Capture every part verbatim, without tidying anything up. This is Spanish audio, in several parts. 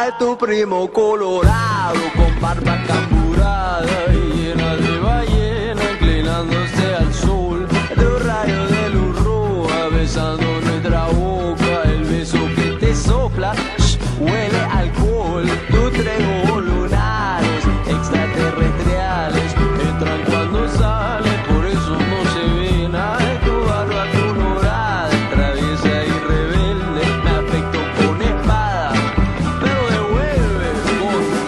Ay, tu primo colorado con barba camburada y llena de ballena inclinándose al sol. De un rayo de luz roja besando nuestra boca, el beso que te sopla, shh, huele a alcohol. Tus tres ojos lunares extraterrestriales entran cuando salen, por eso no se ve nada de tu barba colorada, traviesa y rebelde, me afectó con espada, pero devuelve, coño.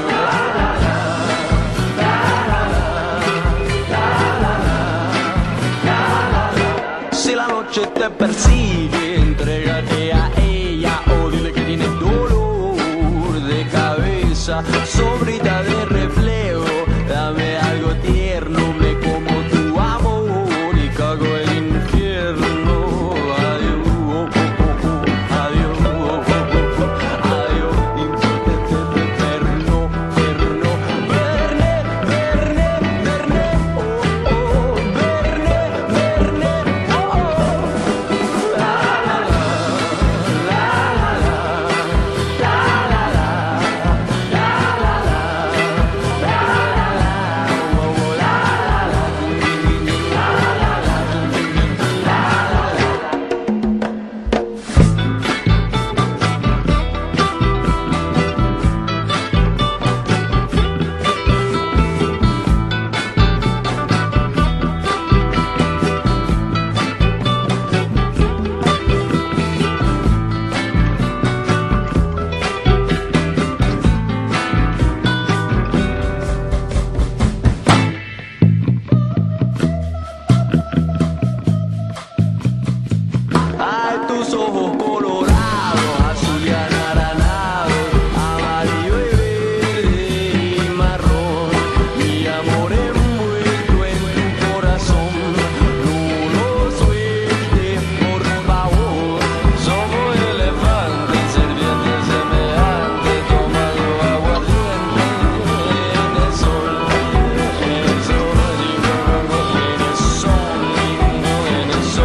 Si la noche te persigue, entrégate a ella o dile que tienes dolor de cabeza, sombrita de reflejo, dame algo tierno, me como tu amor y cago el infierno. Adiós, oh, oh, oh, adiós, oh, oh, oh, adiós, inferno, inferno, verne, verne, verne, oh, oh, verne, verne, oh, oh. La la la, la la la, la la la, la la la, la la la, oh, oh, la la la, la la la, ay, tus ojos colorados, azul y anaranjado, amarillo y verde y marrón. Mi amor envuelto en tu corazón, no lo sueltes, por favor. Somos elefantes, serpientes semejantes, tomando aguardiente en el sol, en el sol, en el sol, en el sol,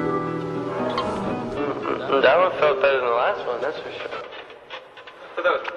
That one felt better than the last one, that's for sure.